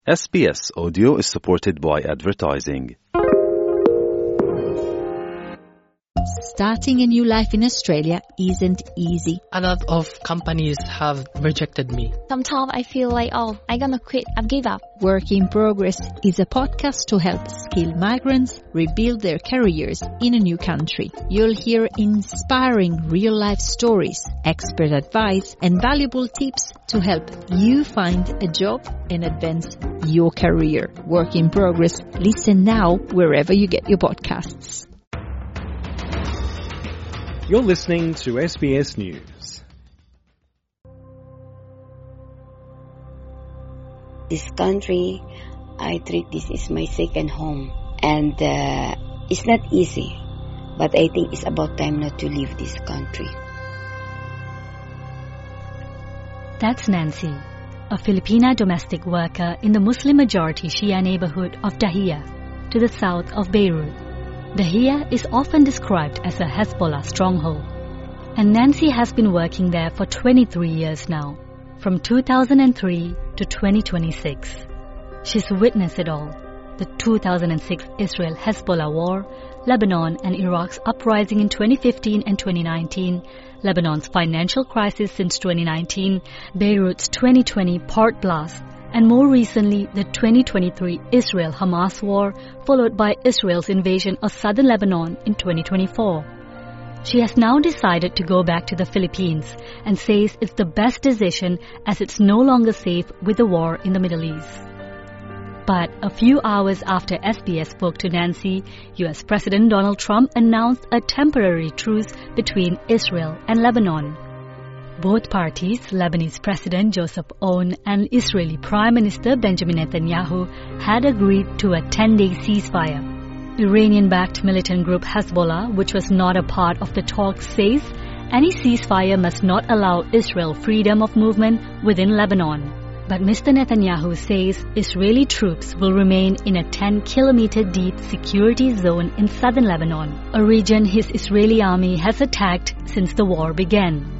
SBS Audio is supported by advertising. Starting a new life in Australia isn't easy. A lot of companies have rejected me. Sometimes I feel like, I'm gonna quit, I've give up. Work in Progress is a podcast to help skilled migrants rebuild their careers in a new country. You'll hear inspiring real-life stories, expert advice, and valuable tips to help you find a job and advance your career. Work in Progress. Listen now wherever you get your podcasts. You're listening to SBS News. This country, I treat this as my second home. And it's not easy, but I think it's about time not to leave this country. That's Nancy, a Filipina domestic worker in the Muslim-majority Shia neighborhood of Dahia, to the south of Beirut. Dahia is often described as a Hezbollah stronghold, and Nancy has been working there for 23 years now, from 2003 to 2026. She's witnessed it all: the 2006 Israel-Hezbollah war, Lebanon and Iraq's uprising in 2015 and 2019, Lebanon's financial crisis since 2019, Beirut's 2020 port blast, and more recently, the 2023 Israel-Hamas war, followed by Israel's invasion of southern Lebanon in 2024. She has now decided to go back to the Philippines and says it's the best decision as it's no longer safe with the war in the Middle East. But a few hours after SBS spoke to Nancy, US President Donald Trump announced a temporary truce between Israel and Lebanon. Both parties, Lebanese President Joseph Aoun and Israeli Prime Minister Benjamin Netanyahu, had agreed to a 10-day ceasefire. Iranian-backed militant group Hezbollah, which was not a part of the talks, says any ceasefire must not allow Israel freedom of movement within Lebanon. But Mr. Netanyahu says Israeli troops will remain in a 10-kilometer deep security zone in southern Lebanon, a region his Israeli army has attacked since the war began.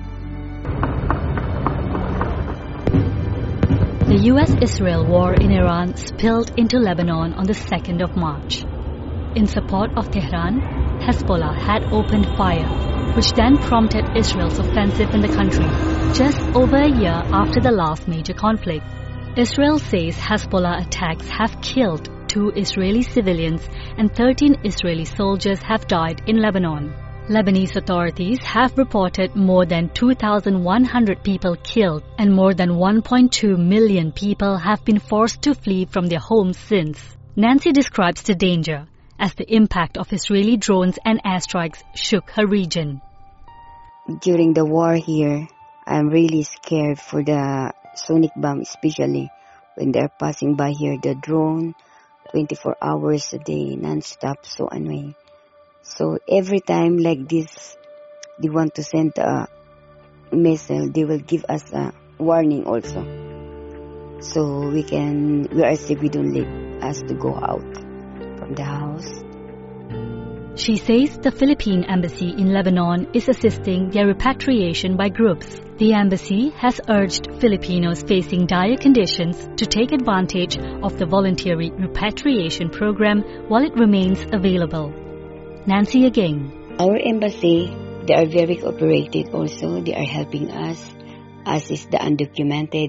The US-Israel war in Iran spilled into Lebanon on the 2nd of March. In support of Tehran, Hezbollah had opened fire, which then prompted Israel's offensive in the country, just over a year after the last major conflict. Israel says Hezbollah attacks have killed 2 Israeli civilians and 13 Israeli soldiers have died in Lebanon. Lebanese authorities have reported more than 2,100 people killed and more than 1.2 million people have been forced to flee from their homes since. Nancy describes the danger as the impact of Israeli drones and airstrikes shook her region. During the war here, I'm really scared for the sonic bomb, especially when they're passing by here, the drone, 24 hours a day, non-stop, so annoying. So every time like this, they want to send a missile, they will give us a warning also. So we are safe, we don't let us to go out from the house. She says the Philippine Embassy in Lebanon is assisting their repatriation by groups. The embassy has urged Filipinos facing dire conditions to take advantage of the voluntary repatriation program while it remains available. Nancy again. Our embassy, they are very cooperative also. They are helping us, as is the undocumented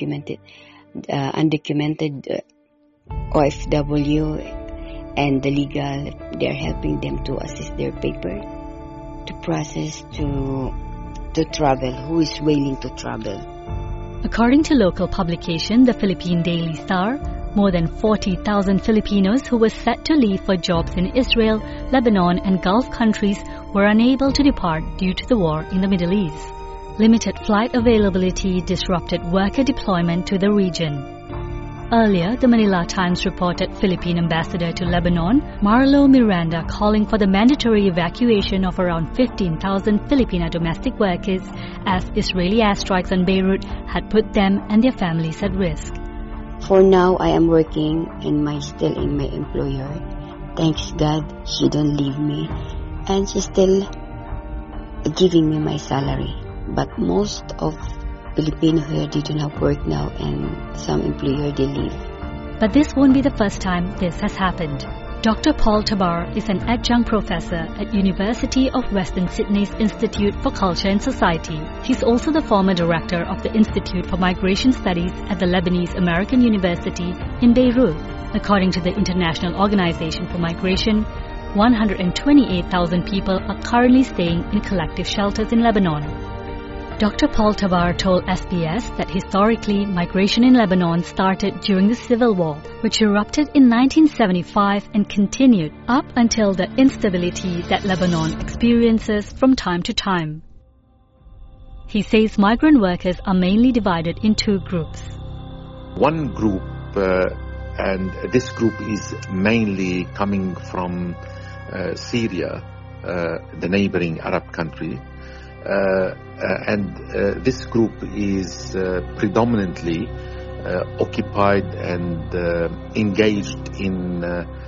OFW and the legal. They are helping them to assist their paper, to process, to travel, who is willing to travel. According to local publication, the Philippine Daily Star, more than 40,000 Filipinos who were set to leave for jobs in Israel, Lebanon and Gulf countries were unable to depart due to the war in the Middle East. Limited flight availability disrupted worker deployment to the region. Earlier, the Manila Times reported Philippine ambassador to Lebanon, Marlo Miranda, calling for the mandatory evacuation of around 15,000 Filipina domestic workers as Israeli airstrikes on Beirut had put them and their families at risk. For now, I am working still in my employer. Thanks God, she don't leave me. And she's still giving me my salary. But most of Filipino here, they don't have work now, and some employer, they leave. But this won't be the first time this has happened. Dr. Paul Tabar is an adjunct professor at University of Western Sydney's Institute for Culture and Society. He's also the former director of the Institute for Migration Studies at the Lebanese American University in Beirut. According to the International Organization for Migration, 128,000 people are currently staying in collective shelters in Lebanon. Dr. Paul Tabar told SBS that historically, migration in Lebanon started during the Civil War, which erupted in 1975 and continued up until the instability that Lebanon experiences from time to time. He says migrant workers are mainly divided in two groups. One group, and this group is mainly coming from Syria, the neighboring Arab country. And this group is predominantly occupied and engaged in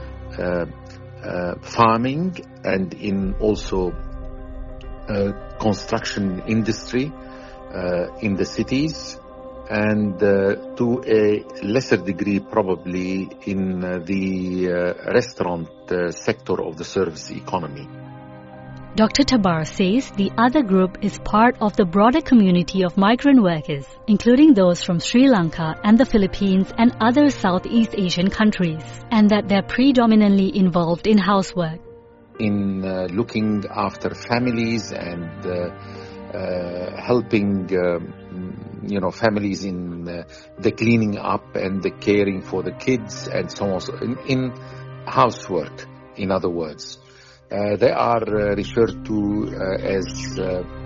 farming and in also construction industry in the cities, and to a lesser degree probably in the restaurant sector of the service economy. Dr. Tabar says the other group is part of the broader community of migrant workers, including those from Sri Lanka and the Philippines and other Southeast Asian countries, and that they're predominantly involved in housework. In looking after families and helping families in the cleaning up and the caring for the kids and so on, in housework, in other words. They are referred to as,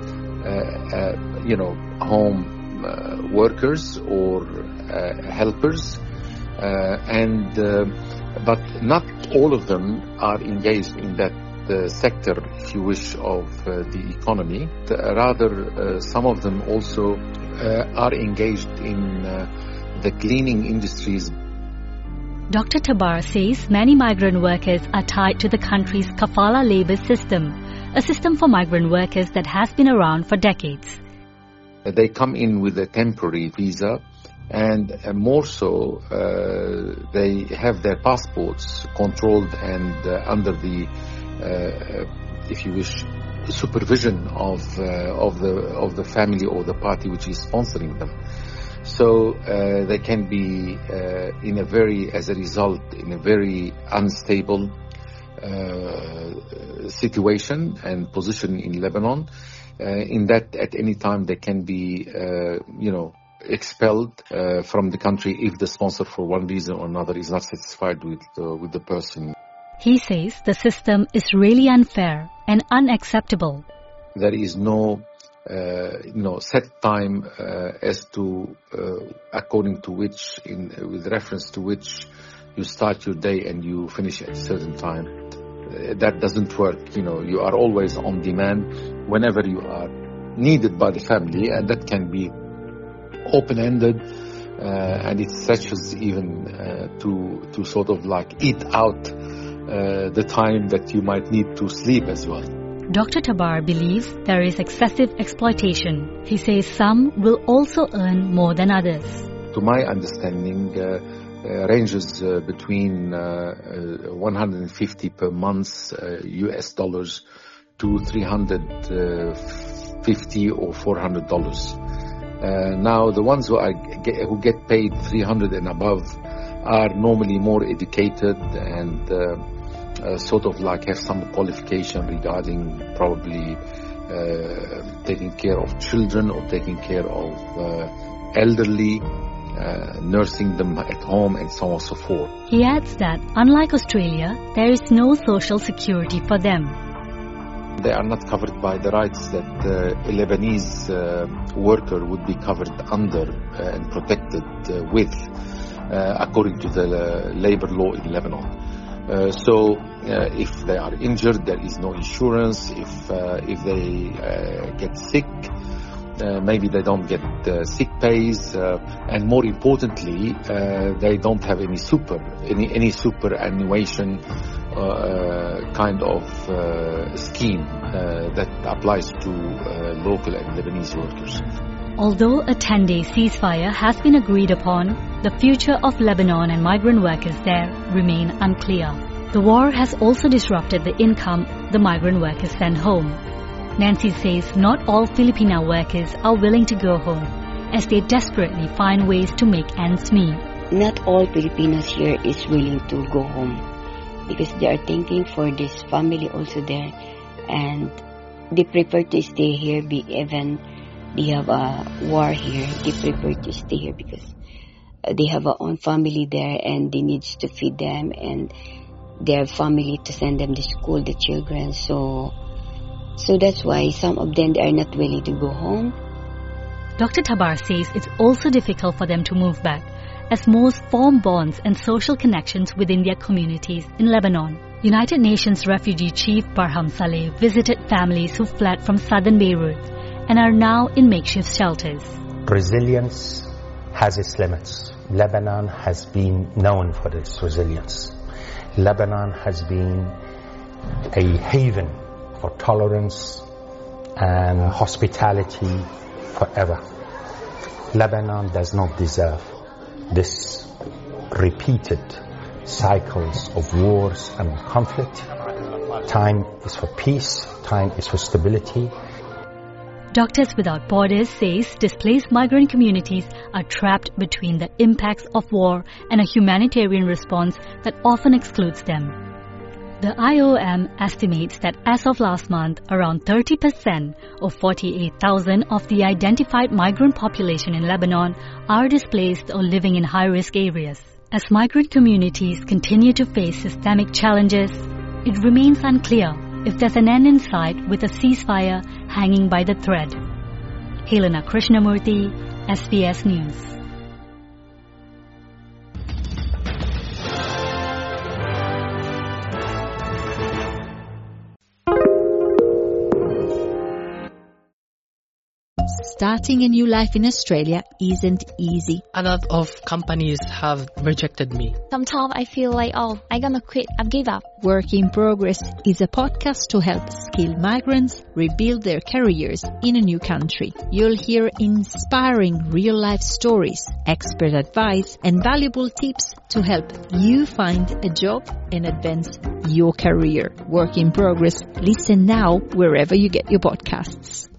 home workers or helpers, but not all of them are engaged in that sector, if you wish, of the economy. Rather, some of them also are engaged in the cleaning industries. Dr. Tabar says many migrant workers are tied to the country's kafala labor system, a system for migrant workers that has been around for decades. They come in with a temporary visa, and more so, they have their passports controlled and under the, if you wish, supervision of the family or the party which is sponsoring them. So they can be as a result, in a very unstable situation and position in Lebanon. In that, at any time, they can be, expelled from the country if the sponsor, for one reason or another, is not satisfied with the person. He says the system is really unfair and unacceptable. There is no set time as to according to which, with reference to which you start your day and you finish at a certain time. That doesn't work. You are always on demand whenever you are needed by the family, and that can be open-ended, and it stretches even to sort of like eat out the time that you might need to sleep as well. Dr. Tabar believes there is excessive exploitation. He says some will also earn more than others. To my understanding, ranges between 150 per month US dollars to $350 or $400. Now, the ones who get paid 300 and above are normally more educated and sort of like have some qualification regarding probably taking care of children or taking care of elderly, nursing them at home, and so on and so forth. He adds that, unlike Australia, there is no social security for them. They are not covered by the rights that a Lebanese worker would be covered under and protected with, according to the labor law in Lebanon. So if they are injured, there is no insurance. If they get sick, maybe they don't get sick pays, and more importantly, they don't have any superannuation kind of scheme that applies to local and Lebanese workers. Although a 10-day ceasefire has been agreed upon, the future of Lebanon and migrant workers there remain unclear. The war has also disrupted the income the migrant workers send home. Nancy says not all Filipino workers are willing to go home, as they desperately find ways to make ends meet. Not all Filipinos here is willing to go home because they are thinking for this family also there, and they prefer to stay here. Even they have a war here, they prefer to stay here because they have their own family there and they need to feed them and their family to send them to school, the children. So that's why some of them they are not willing to go home. Dr. Tabar says it's also difficult for them to move back, as most form bonds and social connections within their communities in Lebanon. United Nations Refugee Chief Barham Saleh visited families who fled from southern Beirut and are now in makeshift shelters. Resilience has its limits. Lebanon has been known for its resilience. Lebanon has been a haven for tolerance and hospitality forever. Lebanon does not deserve this repeated cycles of wars and conflict. Time is for peace, time is for stability. Doctors Without Borders says displaced migrant communities are trapped between the impacts of war and a humanitarian response that often excludes them. The IOM estimates that as of last month, around 30% of 48,000 of the identified migrant population in Lebanon are displaced or living in high-risk areas. As migrant communities continue to face systemic challenges, it remains unclear if there's an end in sight with a ceasefire hanging by the thread. Helena Krishnamurthy, SBS News. Starting a new life in Australia isn't easy. A lot of companies have rejected me. Sometimes I feel like, I'm gonna quit. I've give up. Work in Progress is a podcast to help skilled migrants rebuild their careers in a new country. You'll hear inspiring real-life stories, expert advice, and valuable tips to help you find a job and advance your career. Work in Progress. Listen now wherever you get your podcasts.